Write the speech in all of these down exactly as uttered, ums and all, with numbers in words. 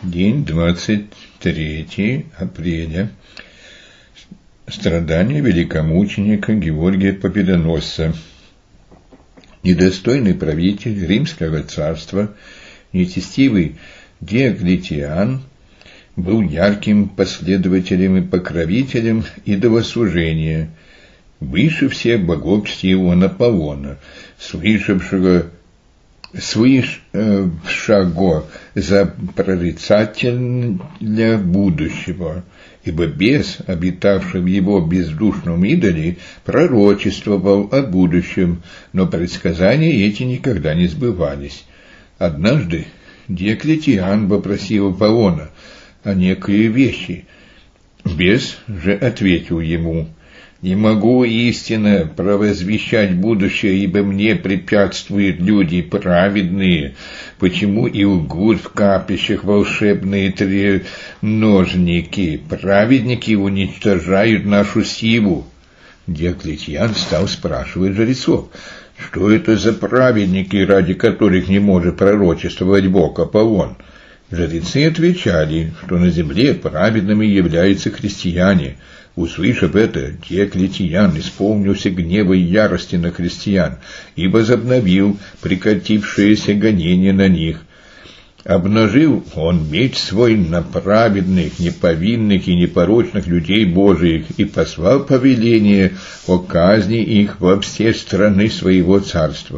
День двадцать третьего апреля. Страдания великомученика Георгия Победоносца. Недостойный правитель Римского царства, нечестивый Диоклетиан, был ярким последователем и покровителем идолослужения. Выше всех богов чтил он Аполлона, слышавшего слышавшего за прорицателя будущего, ибо бес, обитавший в его бездушном идоле, пророчествовал о будущем, но предсказания эти никогда не сбывались. Однажды Диоклетиан попросил Аполлона о некие вещи. Бес же ответил ему: «Не могу истинно провозвещать будущее, ибо мне препятствуют люди праведные. Почему и лгут в капищах волшебные треножники? Праведники уничтожают нашу силу». Диоклетиан стал спрашивать жрецов: что это за праведники, ради которых не может пророчествовать бог Аполлон? Жрецы отвечали, что на земле праведными являются христиане. Услышав это, Диоклетиан исполнился гнева и ярости на христиан и возобновил прекратившееся гонение на них. Обнажил он меч свой на праведных, неповинных и непорочных людей Божиих и послал повеление о казни их во все страны своего царства.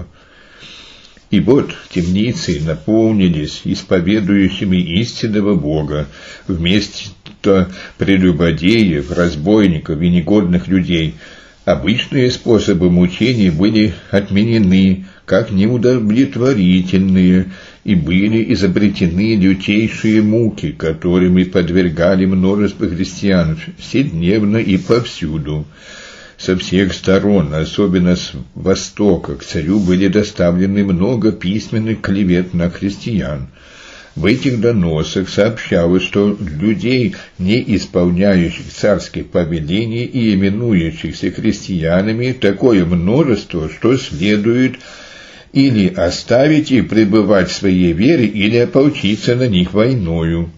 И вот темницы наполнились исповедующими истинного Бога, вместо прелюбодеев, разбойников и негодных людей. Обычные способы мучений были отменены, как неудовлетворительные, и были изобретены лютейшие муки, которыми подвергали множество христиан вседневно и повсюду. Со всех сторон, особенно с востока, к царю были доставлены много письменных клевет на христиан. В этих доносах сообщалось, что людей, не исполняющих царских повелений и именующихся христианами, такое множество, что следует или оставить и пребывать в своей вере, или ополчиться на них войною.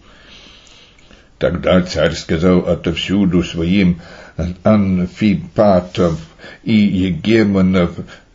Тогда царь сказал отовсюду своим амфипатов и егемонов,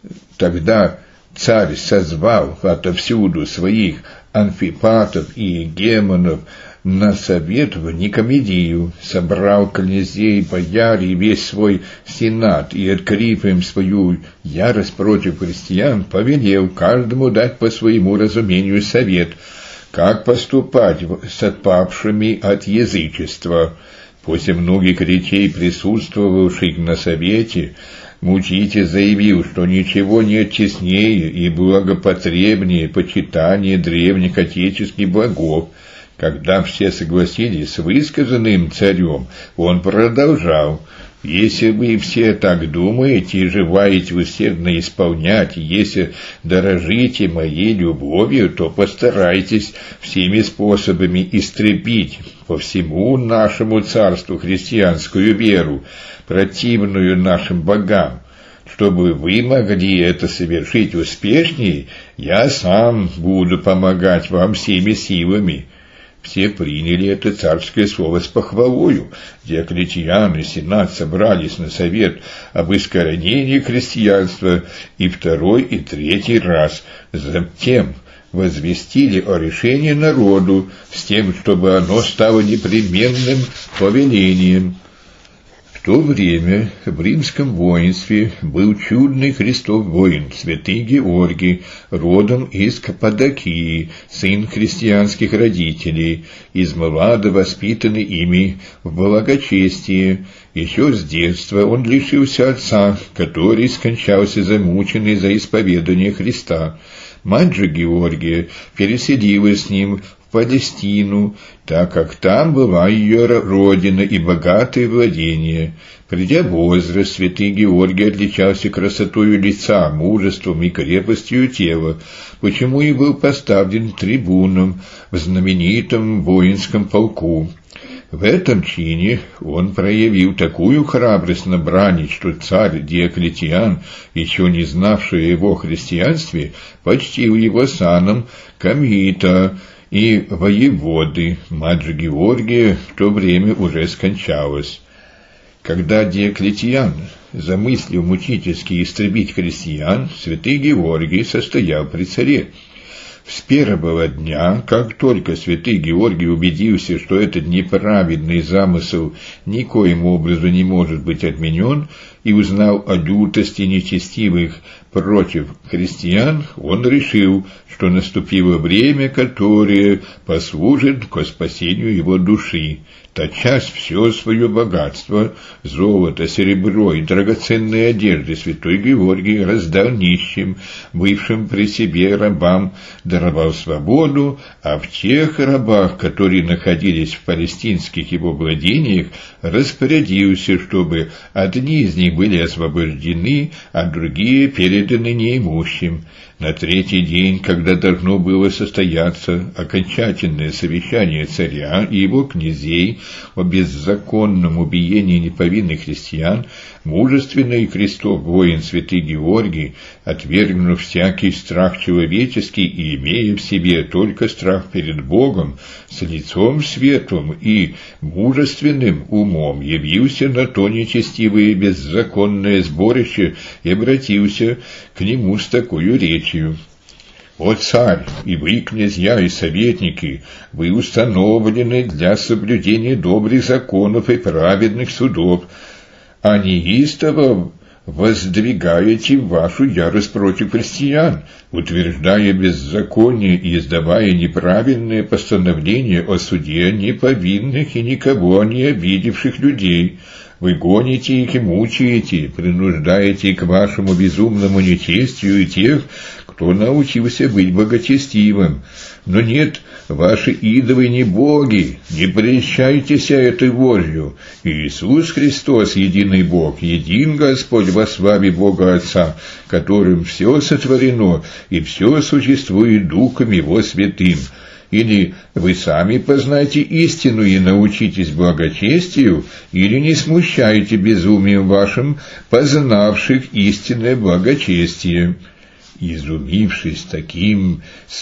тогда царь созвал отовсюду своих амфипатов и егемонов на совет в Никомедию, собрал князей, бояр и весь свой сенат, и, открыв им свою ярость против христиан, повелел каждому дать по своему разумению совет, как поступать с отпавшими от язычества. После многих речей присутствовавших на совете, мучитель заявил, что ничего нет честнее и благопотребнее почитания древних отеческих богов. Когда все согласились с высказанным царем, он продолжал: «Если вы все так думаете и желаете усердно исполнять, если дорожите моей любовью, то постарайтесь всеми способами истребить по всему нашему царству христианскую веру, противную нашим богам. Чтобы вы могли это совершить успешнее, я сам буду помогать вам всеми силами». Все приняли это царское слово с похвалою. Диоклетиан и сенат собрались на совет об искоренении христианства и второй и третий раз. Затем возвестили о решении народу с тем, чтобы оно стало непременным повелением. В то время в римском воинстве был чудный Христов воин, святый Георгий, родом из Каппадокии, сын христианских родителей, измалада воспитанный ими в благочестии. Еще с детства он лишился отца, который скончался замученный за исповедание Христа. Мать же Георгия переселилась с ним в Палестину, так как там была ее родина и богатые владения. Придя в возраст, святый Георгий отличался красотою лица, мужеством и крепостью тела, почему и был поставлен трибуном в знаменитом воинском полку. В этом чине он проявил такую храбрость на брани, что царь Диоклетиан, еще не знавший о его христианстве, почтил его саном комита и воеводы. Мать же Георгия в то время уже скончалась. Когда Диоклетиан замыслил мучительски истребить христиан, святый Георгий состоял при царе. С первого дня, как только святый Георгий убедился, что этот неправедный замысел никоим образом не может быть отменен, и узнал о лютости нечестивых против христиан, он решил, что наступило время, которое послужит ко спасению его души. Тотчас все свое богатство, золото, серебро и драгоценные одежды святой Георгий раздал нищим, бывшим при себе рабам, даровал свободу, а в тех рабах, которые находились в палестинских его владениях, распорядился, чтобы одни из них были освобождены, а другие переданы неимущим. На третий день, когда должно было состояться окончательное совещание царя и его князей о беззаконном убиении неповинных христиан, мужественный крестов воин святый Георгий, отвергнув всякий страх человеческий и имея в себе только страх перед Богом, с лицом светлым и мужественным умом явился на то нечестивое и беззаконное сборище и обратился к нему с такой речью: «О царь, и вы, князья и советники, вы установлены для соблюдения добрых законов и праведных судов, а неистово воздвигаете вашу ярость против христиан, утверждая беззаконие и издавая неправильные постановления о суде неповинных и никого не обидевших людей. Вы гоните их и мучаете, принуждаете к вашему безумному нечестию и тех, кто научился быть богочестивым. Но нет, ваши идолы не боги, не прельщайтесь этой ложью. Иисус Христос, единый Бог, един Господь во славе Бога Отца, которым все сотворено и все существует Духом Его Святым. Или вы сами познайте истину и научитесь благочестию, или не смущайте безумием вашим познавших истинное благочестие». Изумившись таким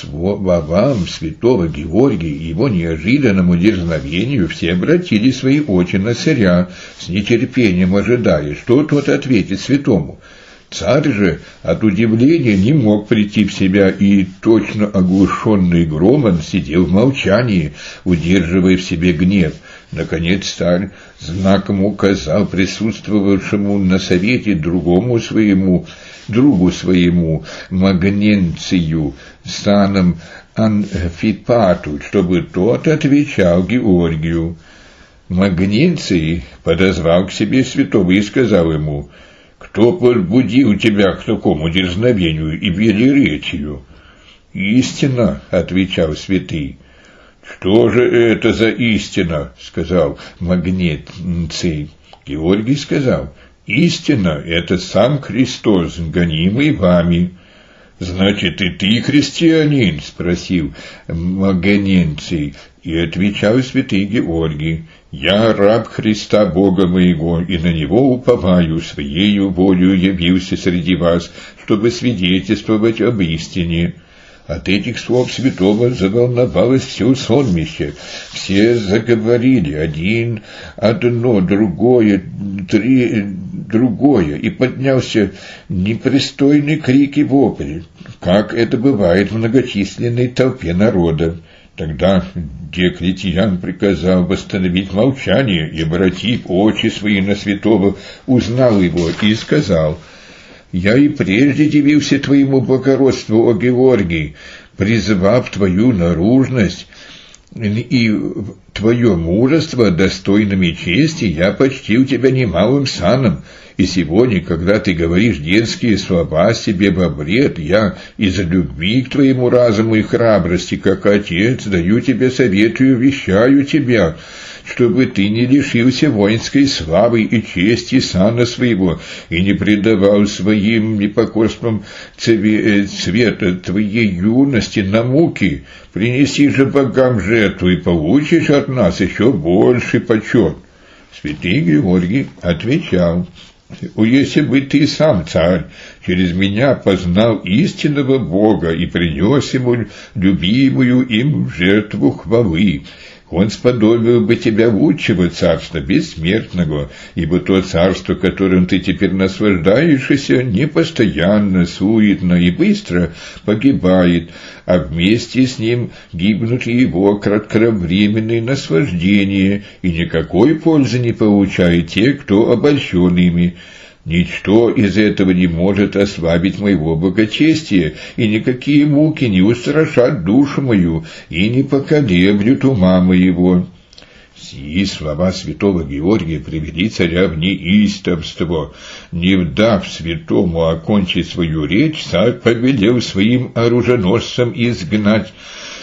словам святого Георгия и его неожиданному дерзновению, все обратили свои очи на царя, с нетерпением ожидая, что тот ответит святому. Царь же от удивления не мог прийти в себя и, точно оглушенный громом, сидел в молчании, удерживая в себе гнев. Наконец царь знаком указал присутствовавшему на совете другому своему, другу своему, Магненцию, саном Анфипату, чтобы тот отвечал Георгию. Магненций подозвал к себе святого и сказал ему: «Кто побудил тебя к такому дерзновению и велеречию?» «Истина», — отвечал святый. «Что же это за истина?» — сказал Магненций. Георгий сказал: «Истина — это сам Христос, гонимый вами». «Значит, и ты христианин?» — спросил Магненций. И отвечал святый Георгий: «Я раб Христа Бога моего, и на Него уповаю, Своею волею явился среди вас, чтобы свидетельствовать об истине». От этих слов святого заволновалось все сонмище. Все заговорили, один одно, другое, три другое, и поднялся непристойный крик и вопль, как это бывает в многочисленной толпе народа. Тогда Диоклетиан приказал восстановить молчание и, обратив очи свои на святого, узнал его и сказал: «Я и прежде дивился твоему благородству, о Георгий, призывав твою наружность и твое мужество достойными чести, я почтил тебя немалым саном, И сегодня, когда ты говоришь детские слова себе во вред, я из-за любви к твоему разуму и храбрости, как отец, даю тебе совет и увещаю тебя, чтобы ты не лишился воинской славы и чести сана своего, и не предавал своим непокорством цвета твоей юности на муки. Принеси же богам жертву, и получишь от нас еще больший почет. Святый Георгий отвечал: если бы ты сам, царь, через меня познал истинного Бога и принес ему любимую им жертву хвалы, он сподобил бы тебя лучшего царства, бессмертного, ибо то царство, которым ты теперь наслаждаешься, непостоянно, суетно и быстро погибает, а вместе с ним гибнут и его кратковременные наслаждения, и никакой пользы не получают те, кто обольщен ими. Ничто из этого не может ослабить моего благочестия, и никакие муки не устрашат душу мою, и не поколеблют ума моего». Сии слова святого Георгия привели царя в неистовство. Не дав святому окончить свою речь, царь повелел своим оруженосцам изгнать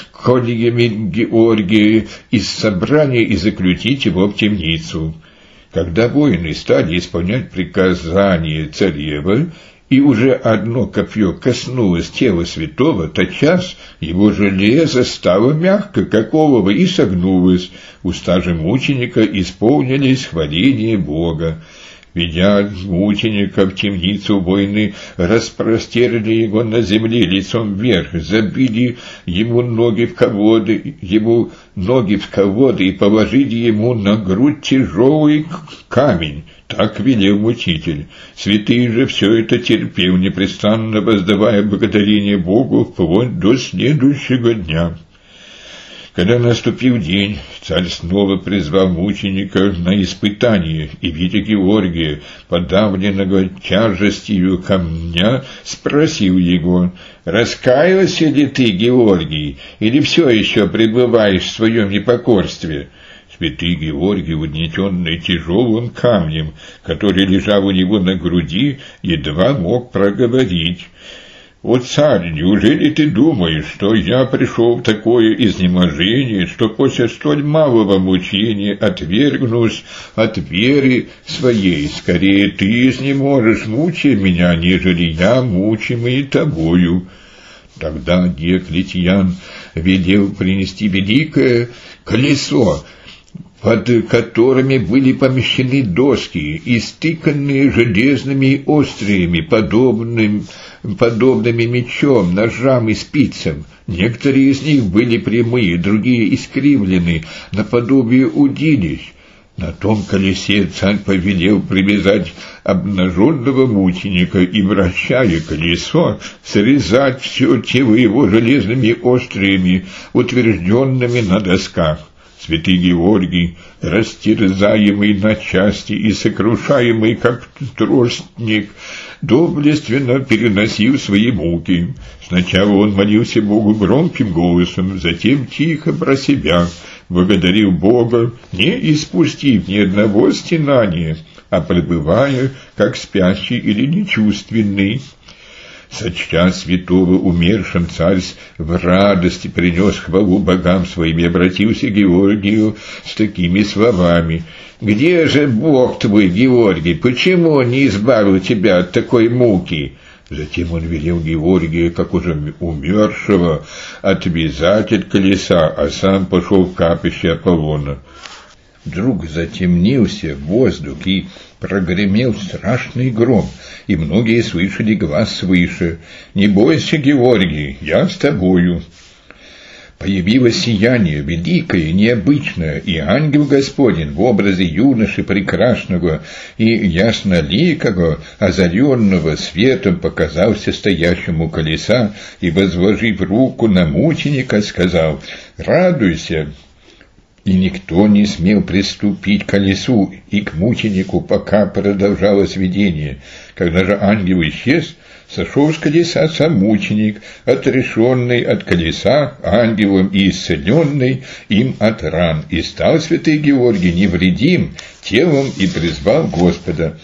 коллегами Георгия из собрания и заключить его в темницу. Когда воины стали исполнять приказание царева, и уже одно копье коснулось тела святого, тотчас его железо стало мягко, как олово, и согнулось. Уста же мученика исполнились хваления Бога. Ведя мученика в темницу, воины распростерли его на земле лицом вверх, забили ему ноги в ководы, ему ноги в ководы и положили ему на грудь тяжелый камень. Так велел мучитель. Святый же все это терпел, непрестанно воздавая благодарение Богу вплоть до следующего дня. Когда наступил день, царь снова призвал мученика на испытание, и, видя Георгия, подавленного тяжестью камня, спросил его: «Раскаялся ли ты, Георгий, или все еще пребываешь в своем непокорстве?» Святый Георгий, угнетенный тяжелым камнем, который лежал у него на груди, едва мог проговорить: «О, царь, неужели ты думаешь, что я пришел в такое изнеможение, что после столь малого мучения отвергнусь от веры своей? Скорее ты изнеможешь, мучая меня, нежели я, мучимый тобою». Тогда Диоклетиан велел принести великое колесо, под которыми были помещены доски, истыканные железными остриями, подобным, подобными мечом, ножам и спицам. Некоторые из них были прямые, другие искривлены, наподобие удилищ. На том колесе царь повелел привязать обнаженного мученика и, вращая колесо, срезать все тело его железными остриями, утвержденными на досках. Святый Георгий, растерзаемый на части и сокрушаемый, как тростник, доблестно переносил свои муки. Сначала он молился Богу громким голосом, затем тихо про себя благодарил Бога, не испустив ни одного стенания, а пребывая, как спящий или нечувственный. Сочтя святого умершим, царь в радости принес хвалу богам своим и обратился к Георгию с такими словами: «Где же Бог твой, Георгий? Почему он не избавил тебя от такой муки?» Затем он велел Георгия, как уже умершего, отвязать от колеса, а сам пошел в капище Аполлона. Вдруг затемнился воздух, и прогремел страшный гром, и многие слышали глас свыше: «Не бойся, Георгий, я с тобою». Появилось сияние великое, необычное, и ангел Господень в образе юноши прекрасного и ясноликого, озаренного светом, показался стоящему у колеса и, возложив руку на мученика, сказал: «Радуйся». И никто не смел приступить к колесу и к мученику, пока продолжалось видение. Когда же ангел исчез, сошел с колеса сам мученик, отрешенный от колеса ангелом и исцеленный им от ран, и стал святый Георгий невредим телом и призвал Господа.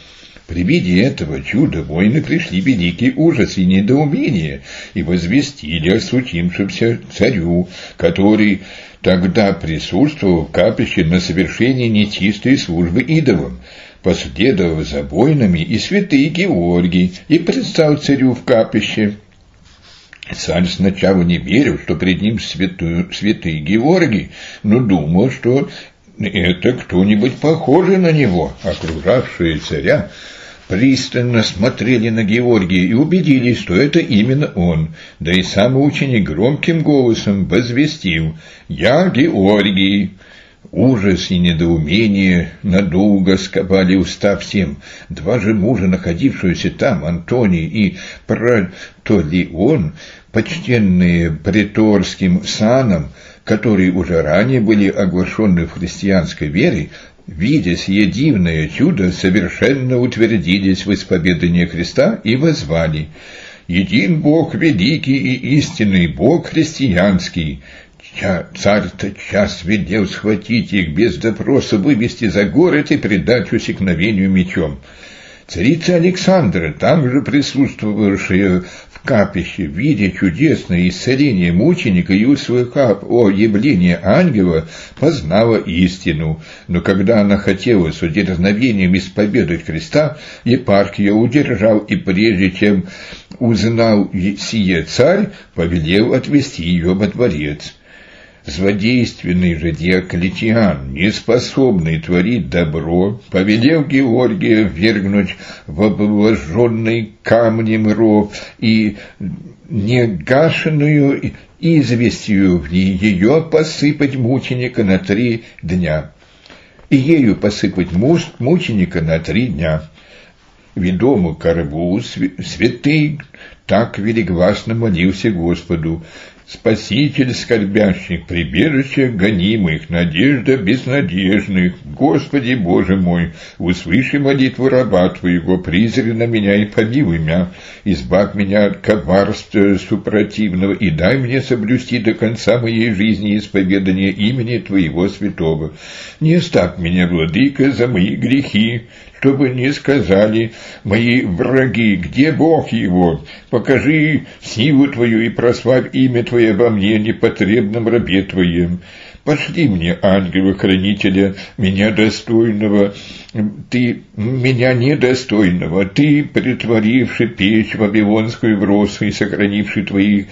При виде этого чуда воины пришли в великий ужас и недоумение и возвестили о случившемся царю, который тогда присутствовал в капище на совершении нечистой службы идолам. Последовав за воинами и святый Георгий, и предстал царю в капище. Царь сначала не верил, что пред ним святой, святый Георгий, но думал, что это кто-нибудь похожий на него. Окружавшие царя пристально смотрели на Георгия и убедились, что это именно он. Да и сам ученик громким голосом возвестил: «Я Георгий». Ужас и недоумение надолго сковали уста всем. Два же мужа, находившиеся там, Антоний и Протолион, почтенные преторским саном, которые уже ранее были оглашены в христианской вере, видя сие дивное чудо, совершенно утвердились в исповедании Христа и воззвали: «Един Бог великий и истинный, Бог христианский». Царь тотчас велел схватить их, без допроса вывести за город и предать усекновению мечом. Царица Александра, также присутствовавшая в капище, видя чудесное исцеление мученика и услыхав о явлении ангела, познала истину. Но когда она хотела с удерзновением исповедать Христа, епархия удержал, и прежде чем узнал сие царь, повелел отвести ее во дворец. Злодейственный же Диоклетиан, неспособный творить добро, повелел Георгия ввергнуть в обложенный камнем ров и негашенную известью в ее посыпать мученика на три дня. И ею посыпать мученика на три дня. Ведому корбу святый так велигласно молился Господу: «Спаситель скорбящих, прибежище гонимых, надежда безнадежных, Господи Боже мой, услыши молитву раба Твоего, призри на меня и помилуй меня, избавь меня от коварства супротивного и дай мне соблюсти до конца моей жизни исповедание имени Твоего святого. Не оставь меня, владыка, за мои грехи, чтобы не сказали мои враги: где Бог его? Покажи силу Твою и прославь имя Твое во мне, непотребном рабе Твоем. Пошли мне ангела-хранителя, меня достойного, ты, меня недостойного, ты, притворивший печь вавилонскую в роз и сохранивший твоих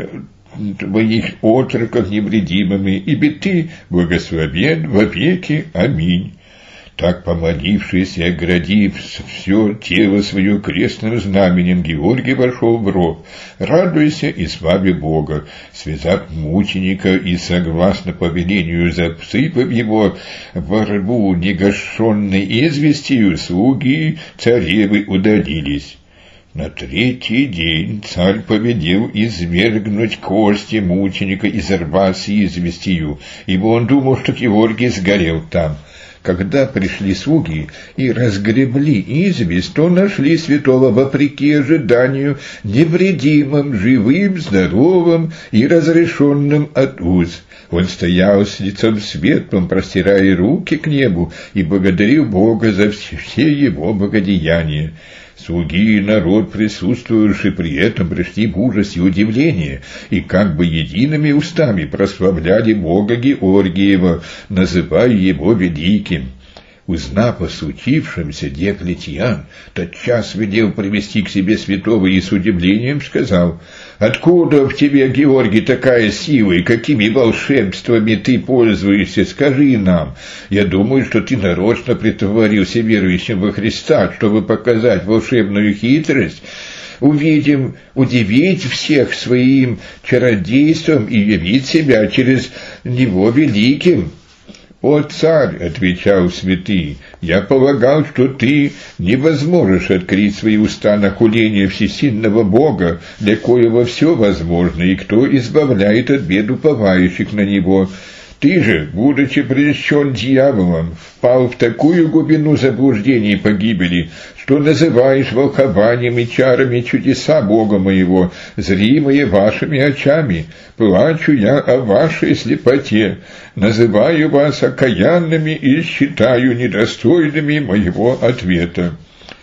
твоих отроков невредимыми, ибо ты благословен вовеки. Аминь». Так, помолившись и оградив все тело свое крестным знаменем, Георгий вошел в ров, радуйся и славе Бога, связав мученика и, согласно повелению, засыпав его во рву негашенной известью, слуги царевы удалились. На третий день царь повелел извергнуть кости мученика из рва с известью, ибо он думал, что Георгий сгорел там. Когда пришли слуги и разгребли известь, то нашли святого вопреки ожиданию невредимым, живым, здоровым и разрешенным от уз. Он стоял с лицом светлым, простирая руки к небу, и благодарил Бога за все его благодеяния. Слуги и народ, присутствующий при этом, пришли в ужас и удивление, и как бы едиными устами прославляли Бога Георгиева, называя его великим. Узнав о случившемся, Диоклетиан тотчас велел привести к себе святого и с удивлением сказал: «Откуда в тебе, Георгий, такая сила, и какими волшебствами ты пользуешься? Скажи нам. Я думаю, что ты нарочно притворился верующим во Христа, чтобы показать волшебную хитрость. Увидим, удивить всех своим чародейством и явить себя через него великим». «О, царь!» — отвечал святый, — «я полагал, что ты не возможешь открыть свои уста на хуление всесильного Бога, для коего все возможно, и кто избавляет от бед уповающих на Него. Ты же, будучи прельщен дьяволом, впал в такую глубину заблуждений и погибели, что называешь волхованием и чарами чудеса Бога моего, зримые вашими очами. Плачу я о вашей слепоте, называю вас окаянными и считаю недостойными моего ответа».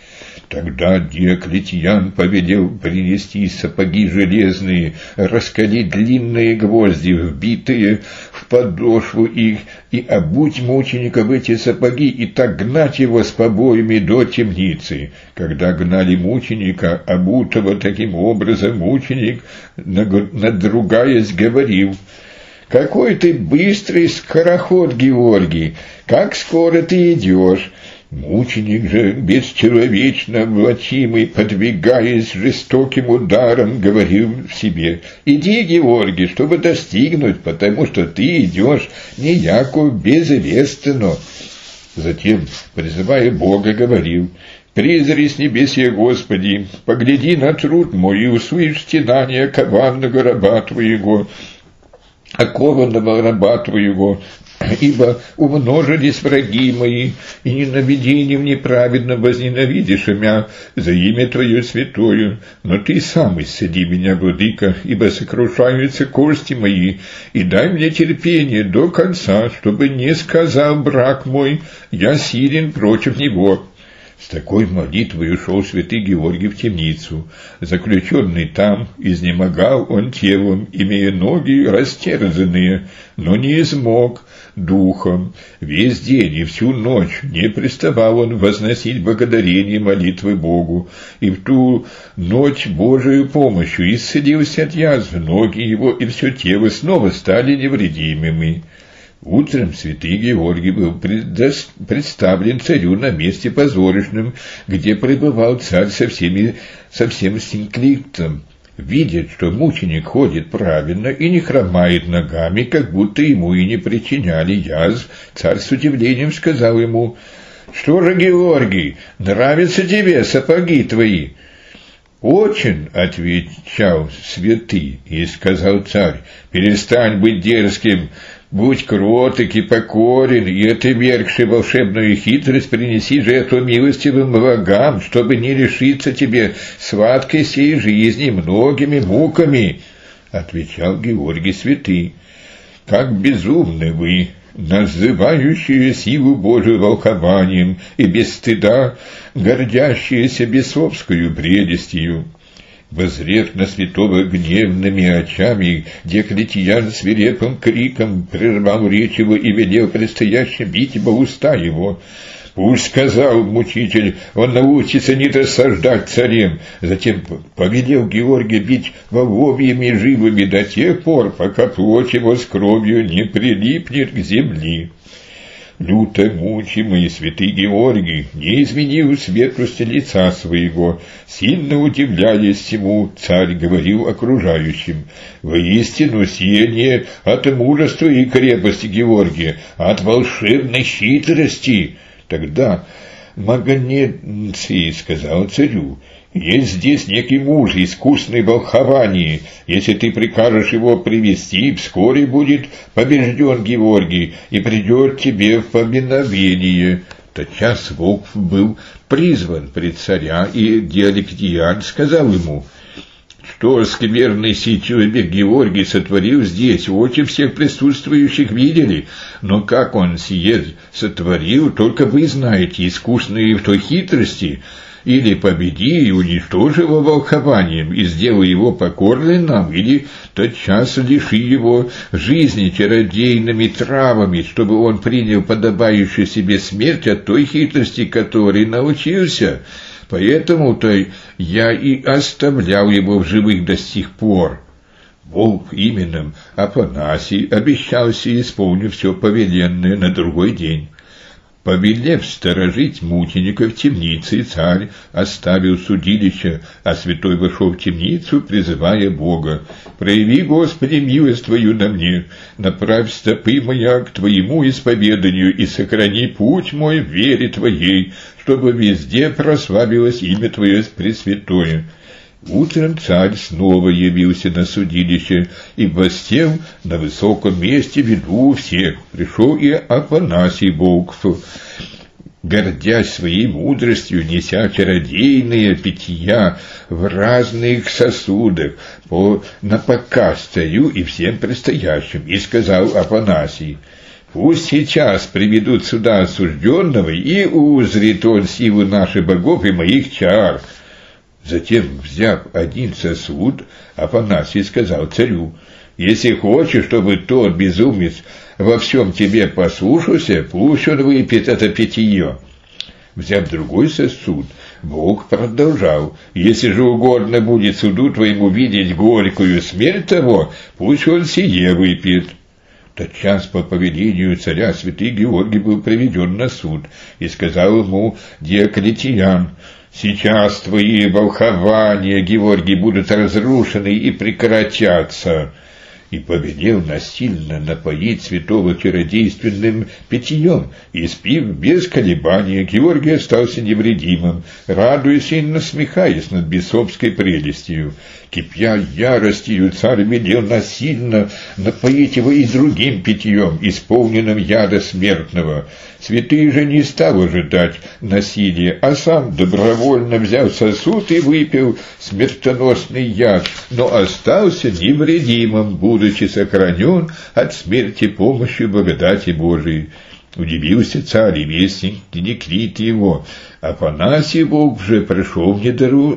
Тогда Диоклетиан повелел принести сапоги железные, раскалить длинные гвозди, вбитые в подошву их, и обуть мученика в эти сапоги, и так гнать его с побоями до темницы. Когда гнали мученика, обутого таким образом, мученик, надругаясь, говорил: «Какой ты быстрый скороход, Георгий! Как скоро ты идешь!» Мученик же, бесчеловечно влачимый, подвигаясь жестоким ударом, говорил в себе: «Иди, Георгий, чтобы достигнуть, потому что ты идешь не яко безвестно». Затем, призывая Бога, говорил: «Призри с небесья, Господи, погляди на труд мой и услышь стенания кованного раба Твоего, окованного раба Твоего, ибо умножились враги мои, и ненавидением неправедно возненавидишь меня за имя Твое святое. Но Ты сам исцели меня, владыка, ибо сокрушаются кости мои, и дай мне терпение до конца, чтобы не сказал брак мой: я силен против него». С такой молитвой ушел святый Георгий в темницу. Заключенный там, изнемогал он телом, имея ноги растерзанные, но не измог духом. Весь день и всю ночь не преставал он возносить благодарение молитвы Богу, и в ту ночь Божию помощью исцелился от язв, ноги его и все тело снова стали невредимыми. Утром святый Георгий был представлен царю на месте позорищном, где пребывал царь со всеми, со всем синклиптом. Видит, что мученик ходит правильно и не хромает ногами, как будто ему и не причиняли язв, царь с удивлением сказал ему: «Что же, Георгий, нравятся тебе сапоги твои?» «Очень», — отвечал святый, и сказал царь: «Перестань быть дерзким, будь кроток и покорен, и отвергши волшебную хитрость, принеси жертву милостивым богам, чтобы не лишиться тебе сладкой сей жизни многими муками», — отвечал Георгий святый. «Как безумны вы, называющие силу Божию волхованием и без стыда гордящиеся бесовскую прелестью!» Воззрев на святого гневными очами, Диоклетиан свирепым криком прервал речь его и велел предстоящим бить во уста его. «Пусть, — сказал мучитель, — он научится не досаждать царем». Затем повелел Георгия бить воловьями живыми до тех пор, пока плоть его с кровью не прилипнет к земле. Люто мучимый святый Георгий не изменил светлости лица своего. Сильно удивляясь всему, царь говорил окружающим: «Воистину сие не от мужества и крепости Георгия, а от волшебной хитрости». Тогда Магонеций сказал царю: «Есть здесь некий муж, искусный в волховании. Если ты прикажешь его привести, вскоре будет побежден Георгий и придет тебе в поминовение». Тотчас волк был призван пред царя, и Диоклетиан сказал ему: «Что скверный сей человек Георгий сотворил здесь, очи всех присутствующих видели, но как он сие сотворил, только вы знаете, искусные в той хитрости. Или победи и уничтожи его волхованием, и сделай его покорным нам, или тотчас лиши его жизни чародейными травами, чтобы он принял подобающую себе смерть от той хитрости, которой научился. Поэтому-то я и оставлял его в живых до сих пор». Волк именем Афанасий обещался исполнить все повеленное на другой день. Повелев сторожить мученика в темнице, царь оставил судилище, а святой вошел в темницу, призывая Бога: «Прояви, Господи, милость Твою на мне, направь стопы моя к Твоему исповеданию и сохрани путь мой в вере Твоей, чтобы везде прославилось имя Твое пресвятое». Утром царь снова явился на судилище и воссел на высоком месте в виду всех. Пришел и Афанасий Волков, гордясь своей мудростью, неся чародейные питья в разных сосудах по напоказ царю и всем предстоящим, и сказал Афанасий: Пусть сейчас приведут сюда осужденного, и узрит он силу наших богов и моих чар». Затем, взяв один сосуд, Афанасий сказал царю: «Если хочешь, чтобы тот безумец во всем тебе послушался, пусть он выпьет это питье». Взяв другой сосуд, Бог продолжал: «Если же угодно будет суду твоему видеть горькую смерть того, пусть он сие выпьет». Тотчас по повелению царя святый Георгий был приведен на суд, и сказал ему Диоклетиан: «Сейчас твои волхования, Георгий, будут разрушены и прекратятся». И повелел насильно напоить святого чародейственным питьем, и, спив без колебания, Георгий остался невредимым, радуясь и насмехаясь над бесовской прелестью. Кипя яростью, царь велел насильно напоить его и другим питьем, исполненным яда смертного. Святый же не стал ожидать насилия, а сам добровольно взял сосуд и выпил смертоносный яд, но остался невредимым, будучи сохранен от смерти помощью благодати Божией. Удивился царь и вестник Динекрит его. Афанасий Бог же пришел в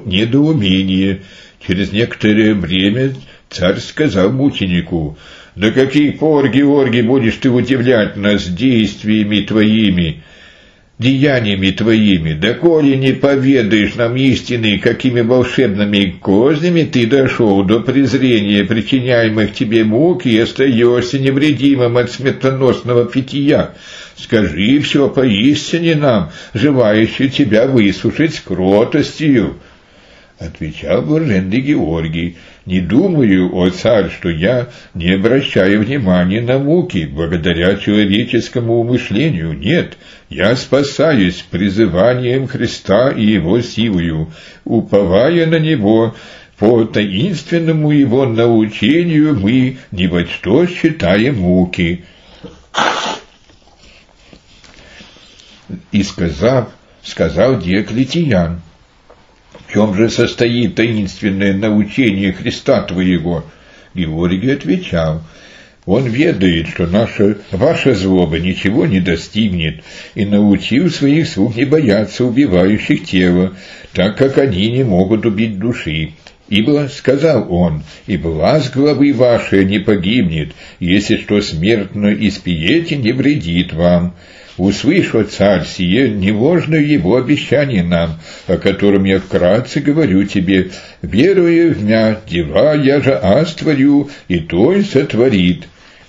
недоумение. Через некоторое время царь сказал мученику: «До каких пор, Георгий, будешь ты удивлять нас действиями твоими, деяниями твоими? Доколе не поведаешь нам истины, какими волшебными кознями ты дошел до презрения причиняемых тебе мук и остаешься невредимым от смертоносного питья? Скажи все поистине нам, желающий тебя выслушать с кротостью». Отвечал блаженный Георгий: «Не думаю, о царь, что я не обращаю внимания на муки благодаря человеческому умышлению. Нет, я спасаюсь призыванием Христа и Его силою, уповая на Него. По таинственному Его научению мы ни во что считаем муки». И сказав, сказал Диоклетиан: «В чем же состоит таинственное научение Христа твоего?» Георгий отвечал: «Он ведает, что наша, ваша злоба ничего не достигнет, и научил своих слуг не бояться убивающих тело, так как они не могут убить души. Ибо, — сказал он, — и власть главы вашей не погибнет, если что смертно испиете, не вредит вам. Услышь, о царь, сие неложное его обещание нам, о котором я вкратце говорю тебе: веруя в мя, дела я же аз творю, и той сотворит».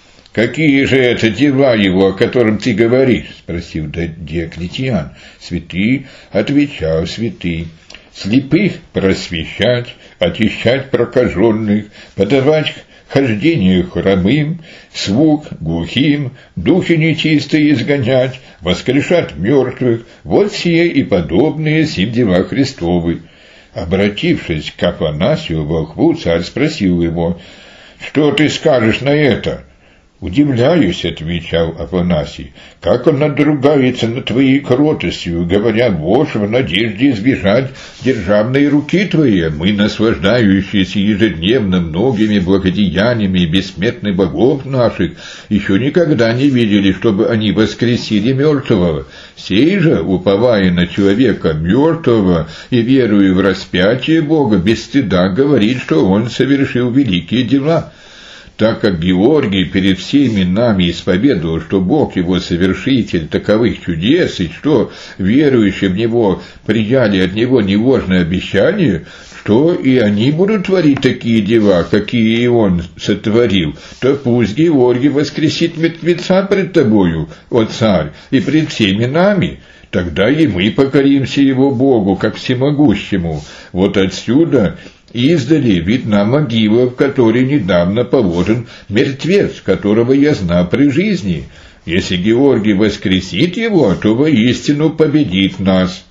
«Какие же это дела его, о котором ты говоришь?» — спросил Диоклетиан. Святый отвечал: «Святый, слепых просвещать, очищать прокаженных, подавать хождение хромым, слуг глухим, духи нечистые изгонять, воскрешать мертвых, вот сие и подобные сим дела Христовы». Обратившись к Афанасию волхву, царь спросил его: «Что ты скажешь на это?» «Удивляюсь, — отвечал Афанасий, — как он надругается над твоей кротостью, говоря ложь в надежде избежать державной руки твоей. Мы, наслаждающиеся ежедневно многими благодеяниями бессмертных богов наших, еще никогда не видели, чтобы они воскресили мертвого. Сей же, уповая на человека мертвого и веруя в распятие Бога, без стыда говорит, что он совершил великие дела». Так как Георгий перед всеми нами исповедовал, что Бог его совершитель таковых чудес, и что верующие в него прияли от него неложное обещание, что и они будут творить такие дела, какие и он сотворил, то пусть Георгий воскресит мертвеца пред тобою, о царь, и пред всеми нами. Тогда и мы покоримся его Богу, как всемогущему. Вот отсюда издали видна могила, в которой недавно положен мертвец, которого я знал при жизни. Если Георгий воскресит его, то воистину победит нас».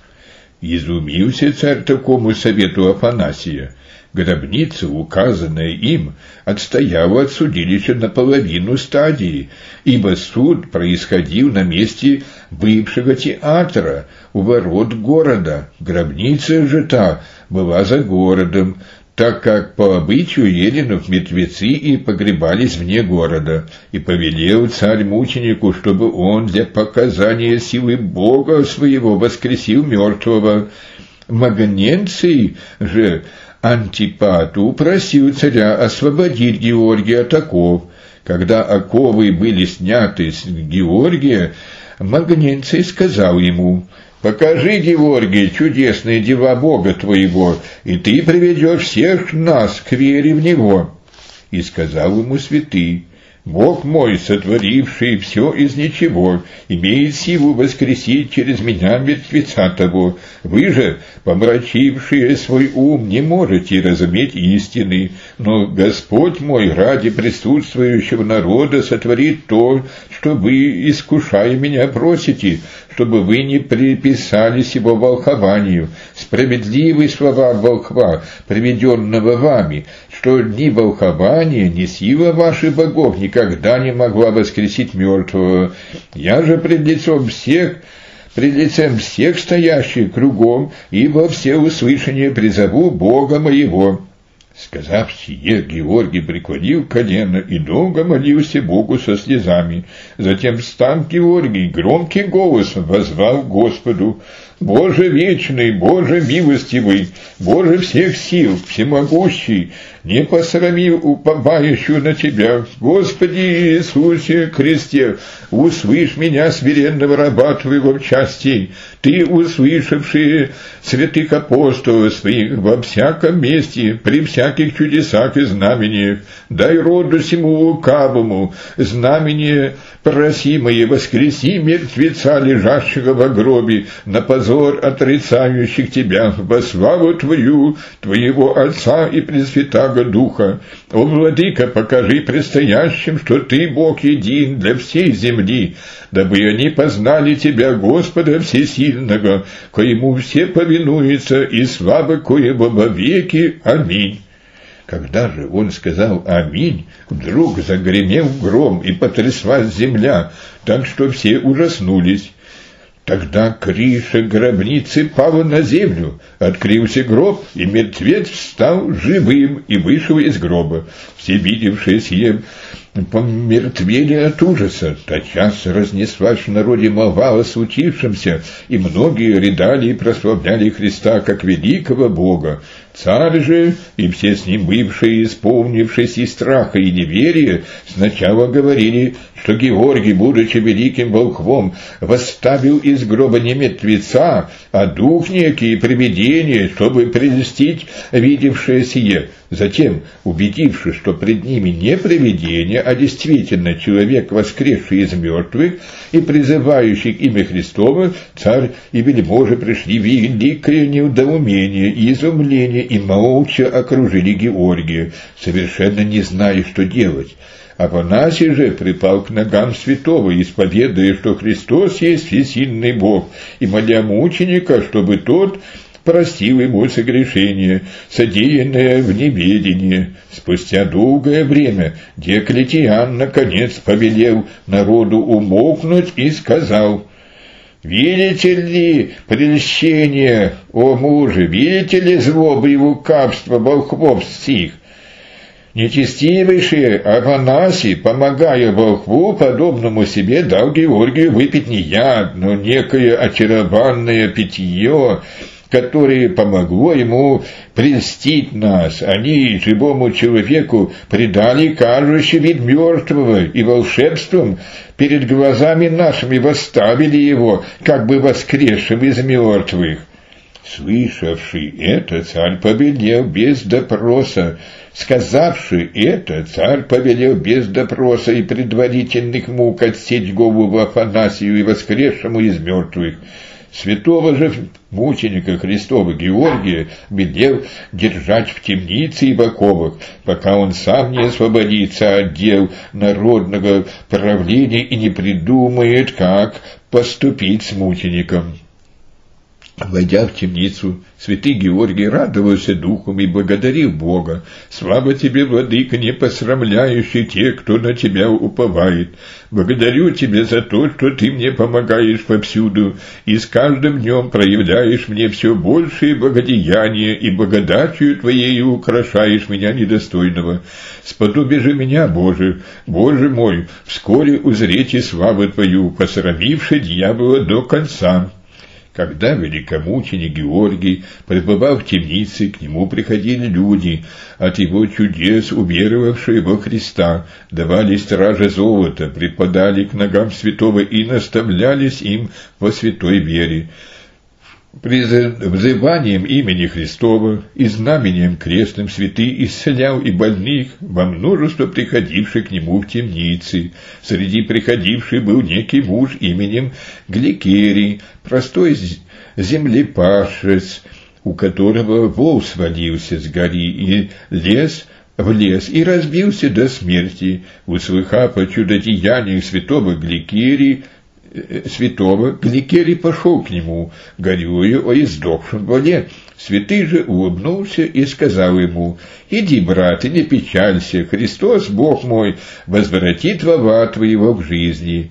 Изумился царь такому совету Афанасия. Гробница, указанная им, отстояла от судилища наполовину стадии, ибо суд происходил на месте бывшего театра, у ворот города. Гробница же та была за городом. так как по обычаю эллинов мертвецы и погребались вне города, и повелел царь мученику, чтобы он для показания силы Бога своего воскресил мертвого. Магненций же Антипату просил царя освободить Георгия от оков. Когда оковы были сняты с Георгия, Магненций сказал ему: «Покажи, Георгий, чудесные дела Бога твоего, и ты приведешь всех нас к вере в Него». И сказал ему святый: «Бог мой, сотворивший все из ничего, имеет силу воскресить через меня мертвеца того. Вы же, помрачившие свой ум, не можете разуметь истины, но Господь мой ради присутствующего народа сотворит то, что вы, искушая меня, просите, чтобы вы не приписались его волхованию. Справедливые слова волхва, приведенного вами, что ни волхование, ни сила ваших богов никогда не могла воскресить мертвого. Я же пред лицом всех, пред лицем всех стоящих кругом, и во всеуслышание призову Бога моего». Сказав сие, Георгий преклонил колено и долго молился Богу со слезами. Затем встав Георгий громким голосом воззвал к Господу: «Боже вечный, Боже милостивый, Боже всех сил, всемогущий, не посрами уповающую на Тебя, Господи Иисусе Христе, услышь меня, смиренного раба Твоего, в части. Ты, услышавший святых апостолов своих во всяком месте, при всяких чудесах и знамениях, дай роду сему лукавому знамение просимое, воскреси мертвеца, лежащего во гробе, на позор отрицающих Тебя, во славу Твою, Твоего Отца и Пресвятаго Духа. О, Владыка, покажи предстоящим, что Ты Бог един для всей земли, дабы они познали Тебя, Господа Всесильного, коему все повинуются, и слава коего во веки. Аминь». Когда же он сказал «Аминь», вдруг загремел гром, и потряслась земля, так что все ужаснулись. Тогда крыша гробницы пала на землю, открылся гроб, и мертвец встал живым и вышел из гроба. Все, видевшие сие, помертвели от ужаса. Тотчас разнеслась в народе молва о случившемся, и многие рыдали и прославляли Христа как великого Бога. Царь же и все с ним бывшие, исполнившись и страха, и неверия, сначала говорили, что Георгий, будучи великим волхвом, восставил из гроба не мертвеца, а дух некий, привидение, чтобы прельстить видевшее сие. Затем, убедившись, что пред ними не привидение, а действительно человек, воскресший из мертвых и призывающий имя Христово, царь и вельможи пришли в великое неудоумение и изумление, и молча окружили Георгия, совершенно не зная, что делать. Афанасий же припал к ногам святого, исповедуя, что Христос есть всесильный Бог, и моля мученика, чтобы тот простил ему согрешение, содеянное в неведении. Спустя долгое время Диоклетиан наконец повелел народу умолкнуть и сказал: «Видите ли прельщение, о муже, видите ли злобу и лукавство волхвов сих? Нечестивейший Афанасий, помогая волхву, подобному себе, дал Георгию выпить не яд, но некое очарованное питье, которое помогло ему прельстить нас. Они живому человеку придали кажущий вид мертвого, и волшебством перед глазами нашими восставили его, как бы воскресшим из мертвых». Слышавший это, царь повелел без допроса. Сказавший это, царь повелел без допроса и предварительных мук отсечь голову Афанасию и воскресшему из мертвых. Святого же мученика Христова Георгия велел держать в темнице и в оковах, пока он сам не освободится от дел народного правления и не придумает, как поступить с мучеником. Войдя в темницу, святый Георгий радовался духом и благодарил Бога. «Слава тебе, владыка, не посрамляющий тех, кто на тебя уповает. Благодарю тебя за то, что ты мне помогаешь повсюду, и с каждым днем проявляешь мне все большие благодеяния, и благодатью твоею украшаешь меня недостойного. Сподоби же меня, Боже, Боже мой, вскоре узрите славу твою, посрамивши дьявола до конца». Когда великомученик Георгий пребывал в темнице, к нему приходили люди, от его чудес уверовавшие во Христа, давали страже золота, припадали к ногам святого и наставлялись им во святой вере. Взыванием имени Христова и знамением крестным святый исцелял и больных во множество приходивших к нему в темницы. Среди приходивших был некий муж именем Гликерий, простой землепашец, у которого вол свалился с горы и лез в лес и разбился до смерти. Услыхав о чудодеяниях святого Гликерия, святого, Гликерий пошел к нему, горюя о издохшем воле. Святый же улыбнулся и сказал ему: «Иди, брат, и не печалься, Христос, Бог мой, возвратит вола твоего в жизни».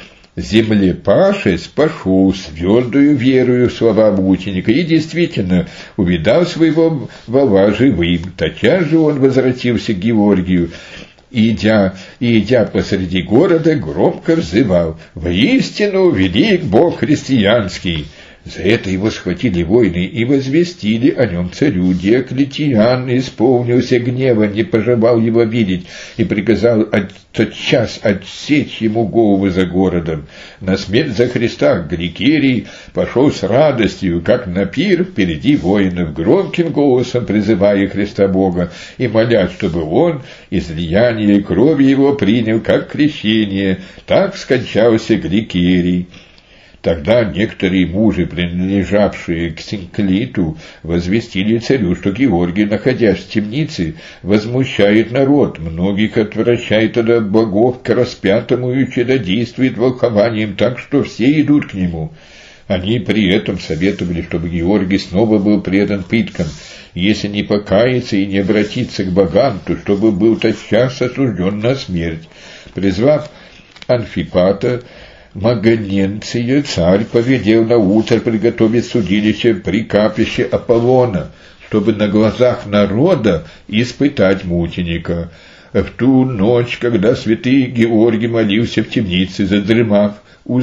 Землепашец пошел с твердою верою в слова мученика и действительно увидал своего вола живым. Тотчас же он возвратился к Георгию, И идя, и идя посреди города, громко взывал: «Воистину велик Бог христианский!» За это его схватили воины и возвестили о нем царю. Диоклетиан исполнился гнева, не пожелал его видеть, и приказал тотчас отсечь ему голову за городом. На смерть за Христа Гликерий пошел с радостью, как на пир впереди воинов, громким голосом призывая Христа Бога и моля, чтобы он излияние крови его принял как крещение. Так скончался Гликерий. Тогда некоторые мужи, принадлежавшие к Синклиту, возвестили царю, что Георгий, находясь в темнице, возмущает народ, многих отвращает от богов к распятому и чудодействует волхованием, так что все идут к нему. Они при этом советовали, чтобы Георгий снова был предан пыткам, если не покаяться и не обратиться к богам, то чтобы был тотчас осужден на смерть. Призвав Анфипата, Маганенция, царь повелел на утро приготовить судилище при капище Аполлона, чтобы на глазах народа испытать мученика. В ту ночь, когда святый Георгий молился в темнице, задремав,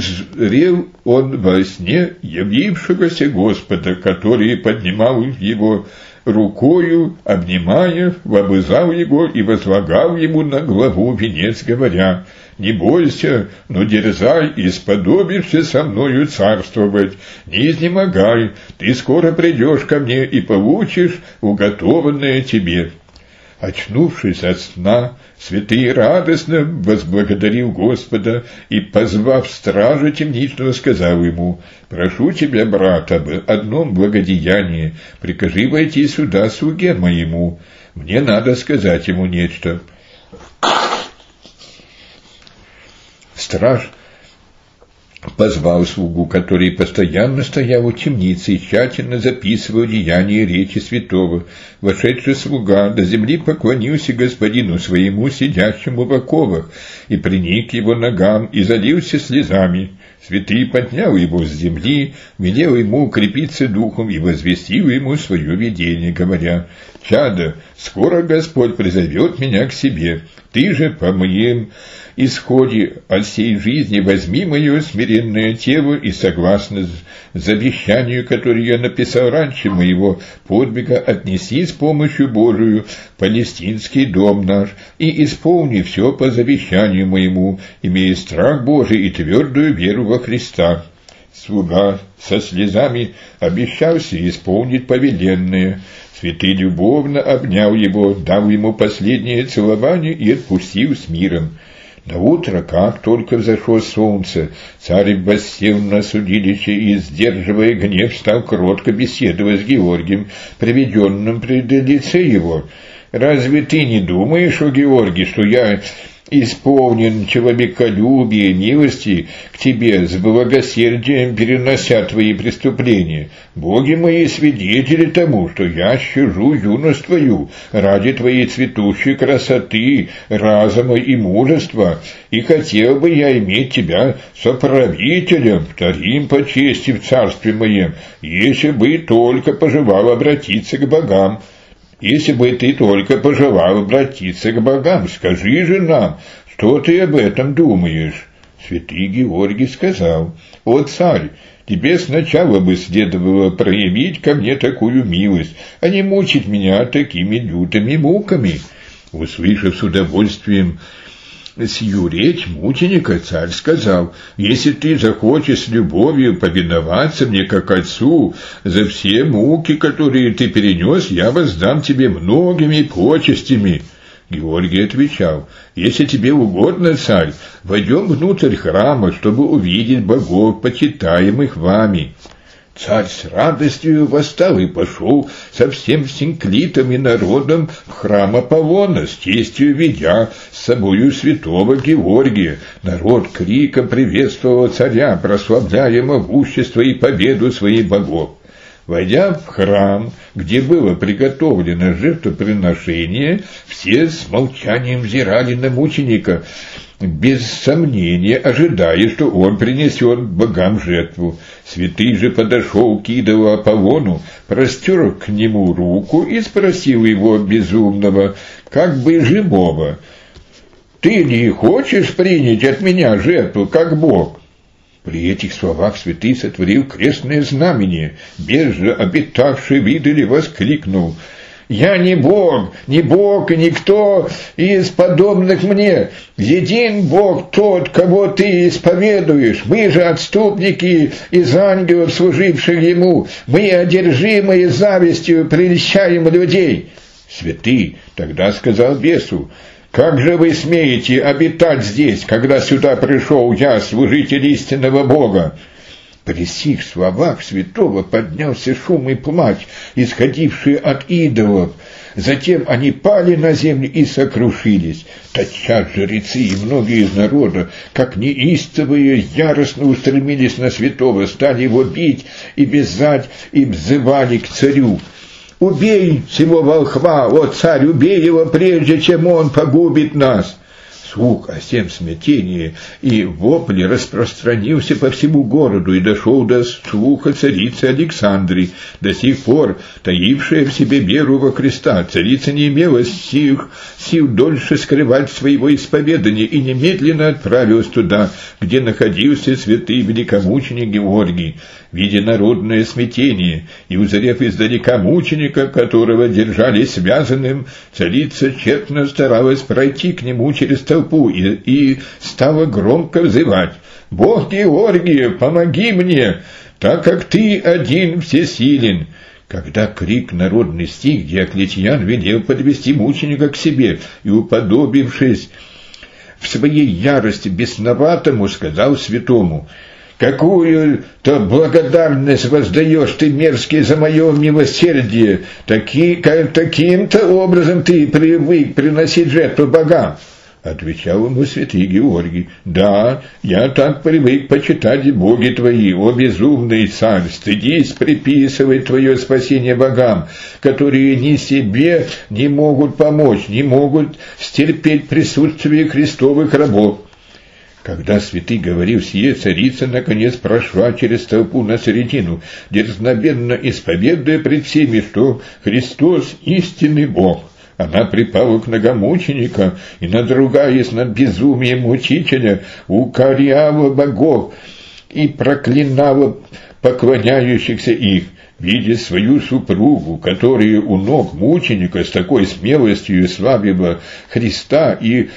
узрел он во сне явившегося Господа, который поднимал его рукою, обнимая, лобызал его и возлагал ему на главу венец, говоря: «Не бойся, но дерзай и сподобишься со мною царствовать. Не изнемогай, ты скоро придешь ко мне и получишь уготованное тебе». Очнувшись от сна, святый радостно возблагодарил Господа и, позвав стража темничного, сказал ему: «Прошу тебя, брат, об одном благодеянии, прикажи войти сюда слуге моему, мне надо сказать ему нечто». Страж позвал слугу, который постоянно стоял у темницы и тщательно записывал деяния речи святого. Вошедший слуга до земли поклонился господину своему, сидящему в оковах, и приник к его ногам и залился слезами. Святый поднял его с земли, велел ему укрепиться духом и возвестил ему свое видение, говоря: «Чадо, скоро Господь призовет меня к себе. Ты же по моим исходе от сей жизни возьми мое смиренное тело и, согласно завещанию, которое я написал раньше моего подвига, отнеси с помощью Божию в палестинский дом наш и исполни все по завещанию моему, имея страх Божий и твердую веру во Христа». Слуга со слезами обещался исполнить повеленное. Святый любовно обнял его, дал ему последнее целование и отпустил с миром. На утро, как только взошло солнце, царь воссел на судилище и, сдерживая гнев, стал кротко беседовать с Георгием, приведенным пред лице его. «Разве ты не думаешь, о Георгий, что я исполнен человеколюбия, милости к тебе, с благосердием перенося твои преступления. Боги мои свидетели тому, что я щажу юность твою ради твоей цветущей красоты, разума и мужества, и хотел бы я иметь тебя соправителем, вторым по чести в царстве моем, если бы только пожелал обратиться к богам. Если бы ты только пожелал обратиться к богам, скажи же нам, что ты об этом думаешь?» Святый Георгий сказал: «О царь, тебе сначала бы следовало проявить ко мне такую милость, а не мучить меня такими лютыми муками». Услышав с удовольствием сию речь мученика, царь сказал: «Если ты захочешь с любовью повиноваться мне как отцу, за все муки, которые ты перенес, я воздам тебе многими почестями». Георгий отвечал: «Если тебе угодно, царь, войдем внутрь храма, чтобы увидеть богов, почитаемых вами». Царь с радостью восстал и пошел со всем синклитом и народом в храм Аполлона, с честью ведя с собою святого Георгия. Народ криком приветствовал царя, прославляя могущество и победу своих богов. Войдя в храм, где было приготовлено жертвоприношение, все с молчанием взирали на мученика, без сомнения ожидая, что он принесет богам жертву. Святый же подошел к идолу Аполлону, простер к нему руку и спросил его безумного, как бы живого: «Ты не хочешь принять от меня жертву, как бог?» При этих словах святый сотворил крестное знамение. Бес же, обитавший в идоле, воскликнул: «Я не Бог, не Бог и никто из подобных мне. Един Бог тот, кого ты исповедуешь. Мы же отступники из ангелов, служивших Ему. Мы, одержимые завистью, прельщаем людей». Святый тогда сказал бесу: «Как же вы смеете обитать здесь, когда сюда пришел я, служитель истинного Бога?» При сих словах святого поднялся шум и плач, исходившие от идолов. Затем они пали на землю и сокрушились. Тотчас жрецы и многие из народа, как неистовые, яростно устремились на святого, стали его бить и вязать, и взывали к царю: «Убей сего волхва, о царь, убей его, прежде чем он погубит нас!» Слух о всем смятении и вопле распространился по всему городу и дошел до слуха царицы Александры. До сих пор таившая в себе веру во Христа, царица не имела сил, сил дольше скрывать своего исповедания и немедленно отправилась туда, где находился святый великомученик Георгий. Видя народное смятение и узрев издалека мученика, которого держали связанным, царица тщетно старалась пройти к нему через толпу и, и стала громко взывать: «Бог Георгия, помоги мне, так как ты один всесилен». Когда крик народный стих, Диоклетиан велел подвести мученика к себе и, уподобившись в своей ярости бесноватому, сказал святому: «Какую-то благодарность воздаешь ты, мерзкий, за мое милосердие? Таки, как, таким-то образом ты привык приносить жертву богам?» Отвечал ему святый Георгий: «Да, я так привык почитать боги твои, о безумный царь, стыдись приписывать твое спасение богам, которые ни себе не могут помочь, не могут стерпеть присутствие христовых рабов». Когда святый говорил сие, царица наконец прошла через толпу на середину, дерзновенно исповедуя пред всеми, что Христос истинный Бог. Она припала к ногам мученика и, надругаясь над безумием мучителя, укоряла богов и проклинала поклоняющихся их. Видя свою супругу, которая у ног мученика с такой смелостью славила Христа и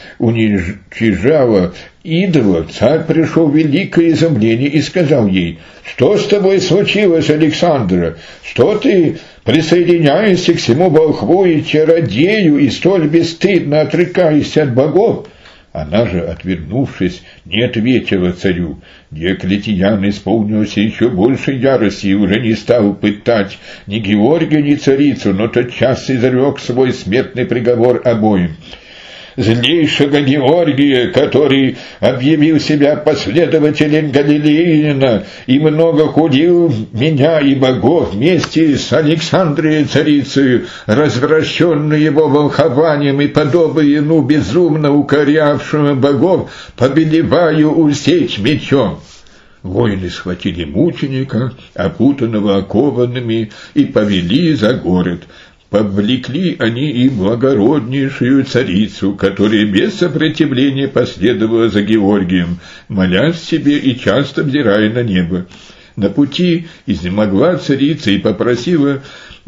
уничижала идолов, царь пришел в великое изумление и сказал ей: «Что с тобой случилось, Александра? Что ты присоединяешься к всему волхву и чародею и столь бесстыдно отрекаешься от богов?» Она же, отвернувшись, не ответила царю. Диоклетиан исполнился еще больше ярости и уже не стал пытать ни Георгия, ни царицу, но тотчас изрек свой смертный приговор обоим. злейшего Георгия, который объявил себя последователем Галилеяна и много хулил меня и богов вместе с Александрией царицей, развращенной его волхованием и подобно ему безумно укорявшему богов, повелеваю усечь мечом». Воины схватили мученика, опутанного окованными, и повели за город. Повлекли они и благороднейшую царицу, которая без сопротивления последовала за Георгием, молясь себе и часто взирая на небо. На пути изнемогла царица и попросила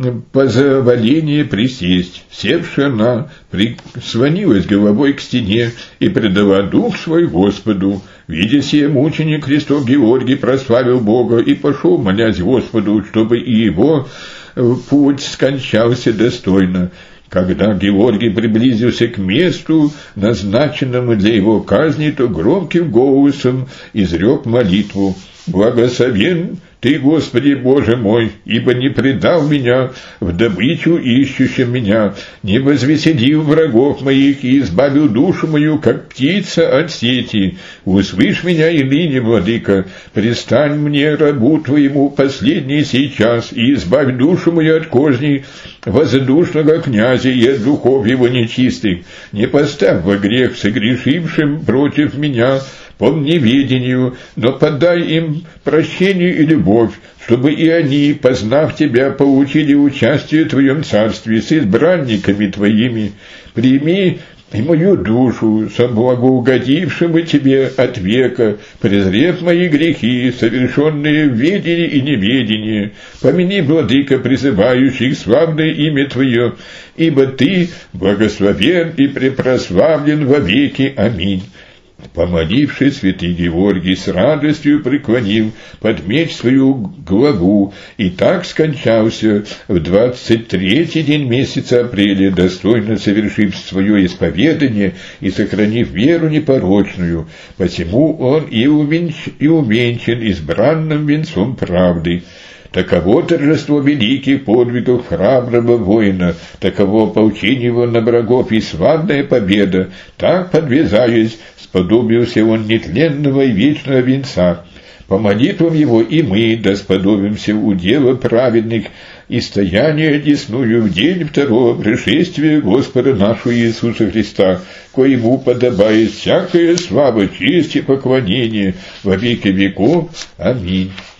позволения присесть. Севши она, прислонилась головой к стене и предала дух свой Господу. Видя сие, мученик Христов Георгий прославил Бога и пошел, молясь Господу, чтобы и его путь скончался достойно. Когда Георгий приблизился к месту, назначенному для его казни, то громким голосом изрек молитву: «Благословен Ты, Господи Боже мой, ибо не предал меня в добычу ищущим меня, не возвеселил врагов моих и избавил душу мою, как птица от сети. Услышь меня и ныне, владыка, пристань мне, рабу Твоему, последний сейчас, и избавь душу мою от козней воздушного князя и от духов его нечистых. Не поставь во грех согрешившим против меня по неведению, но подай им прощение и любовь, чтобы и они, познав Тебя, получили участие в Твоем царстве с избранниками Твоими. Прими и мою душу, соблагоугодившему Тебе от века, презрев мои грехи, совершенные в ведении и неведении. Помяни, владыка, призывающих славное имя Твое, ибо Ты благословен и препрославлен во веки. Аминь». Помолившись, святый Георгий с радостью преклонил под меч свою главу и так скончался в двадцать третий день месяца апреля, достойно совершив свое исповедание и сохранив веру непорочную. Посему он и, увенч... и увенчан избранным венцом правды. Таково торжество великих подвигов храброго воина, таково поучение его на врагов и славная победа. Так, подвязаясь, сподобился он нетленного и вечного венца. По молитвам его и мы да сподобимся удела праведных и стояния одесную в день второго пришествия Господа нашего Иисуса Христа, коему подобает всякая слава, честь и поклонение во веки веков. Аминь.